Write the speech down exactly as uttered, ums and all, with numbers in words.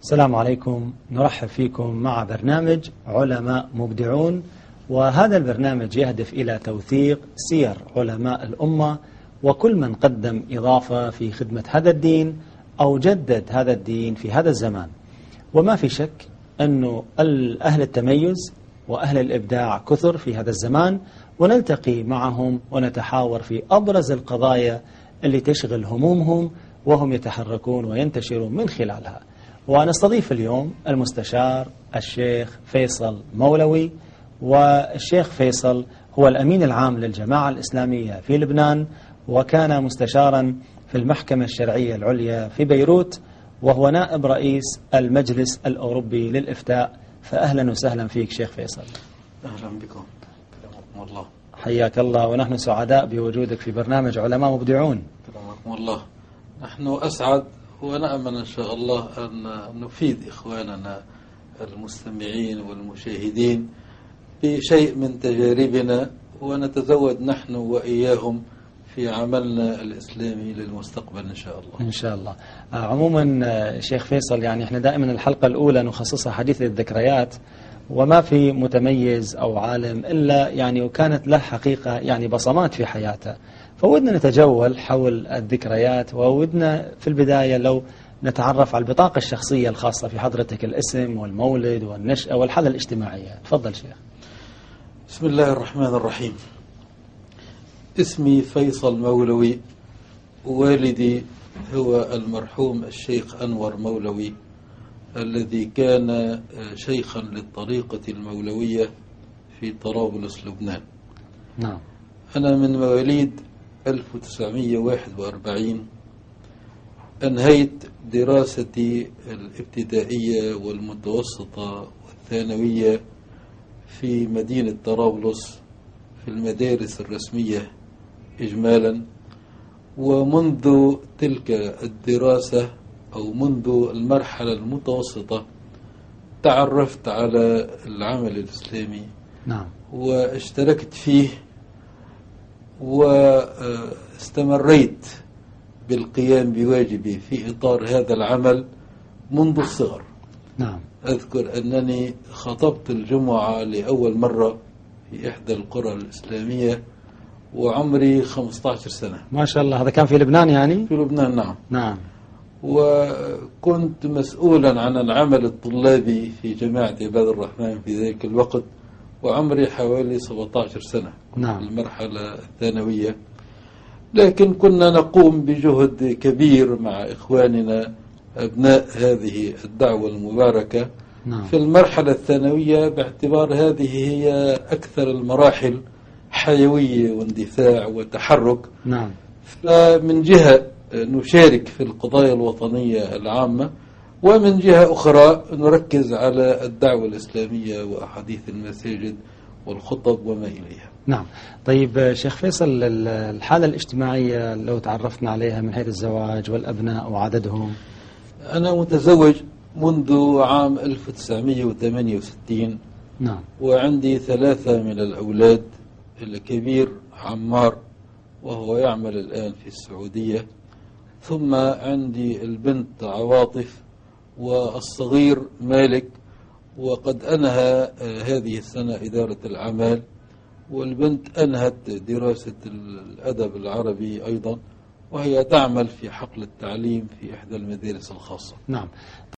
السلام عليكم، نرحب فيكم مع برنامج علماء مبدعون، وهذا البرنامج يهدف إلى توثيق سير علماء الأمة وكل من قدم إضافة في خدمة هذا الدين أو جدد هذا الدين في هذا الزمان. وما في شك أنه أهل التميز وأهل الإبداع كثر في هذا الزمان، ونلتقي معهم ونتحاور في أبرز القضايا اللي تشغل همومهم وهم يتحركون وينتشرون من خلالها. ونستضيف اليوم المستشار الشيخ فيصل مولوي. والشيخ فيصل هو الأمين العام للجماعة الإسلامية في لبنان، وكان مستشارا في المحكمة الشرعية العليا في بيروت، وهو نائب رئيس المجلس الأوروبي للإفتاء. فأهلا وسهلا فيك شيخ فيصل. أهلا بكم، كرمكم الله. حياك الله، ونحن سعداء بوجودك في برنامج علماء مبدعون. كرمكم الله. نحن أسعد ونأمل إن شاء الله أن نفيد إخواننا المستمعين والمشاهدين بشيء من تجاربنا، ونتزود نحن وإياهم في عملنا الإسلامي للمستقبل إن شاء الله. إن شاء الله. عموما شيخ فيصل، يعني إحنا دائما الحلقة الأولى نخصصها حديث الذكريات، وما في متميز أو عالم إلا يعني وكانت له حقيقة يعني بصمات في حياته، فودنا نتجول حول الذكريات، وودنا في البداية لو نتعرف على البطاقة الشخصية الخاصة في حضرتك، الاسم والمولد والنشأة والحالة الاجتماعية. تفضل شيخ. بسم الله الرحمن الرحيم. اسمي فيصل مولوي، والدي هو المرحوم الشيخ أنور مولوي الذي كان شيخا للطريقة المولوية في طرابلس لبنان. نعم. أنا من مواليد ألف وتسعمئة وواحد وأربعين، أنهيت دراستي الابتدائية والمتوسطة والثانوية في مدينة طرابلس في المدارس الرسمية إجمالا. ومنذ تلك الدراسة أو منذ المرحلة المتوسطة تعرفت على العمل الإسلامي. نعم. واشتركت فيه واستمريت بالقيام بواجبي في إطار هذا العمل منذ الصغر. نعم. أذكر أنني خطبت الجمعة لأول مرة في إحدى القرى الإسلامية وعمري خمسة عشر سنة. ما شاء الله. هذا كان في لبنان يعني؟ في لبنان، نعم. نعم. وكنت مسؤولا عن العمل الطلابي في جامعة عباد الرحمن في ذلك الوقت، وعمري حوالي سبعة عشر سنة. نعم. المرحلة الثانوية، لكن كنا نقوم بجهد كبير مع إخواننا أبناء هذه الدعوة المباركة. نعم. في المرحلة الثانوية، باعتبار هذه هي أكثر المراحل حيوية واندفاع وتحرك. نعم. فمن جهة نشارك في القضايا الوطنية العامة، ومن جهة أخرى نركز على الدعوة الإسلامية وأحاديث المساجد والخطب وما إليها. نعم. طيب شيخ فيصل، الحالة الاجتماعية لو تعرفنا عليها من حيث الزواج والأبناء وعددهم. أنا متزوج منذ عام ألف وتسعمئة وثمانية وستين. نعم. وعندي ثلاثة من الأولاد، الكبير عمار وهو يعمل الآن في السعودية، ثم عندي البنت عواطف والصغير مالك، وقد أنهى هذه السنة إدارة الأعمال، والبنت أنهت دراسة الأدب العربي أيضا، وهي تعمل في حقل التعليم في إحدى المدارس الخاصة. نعم.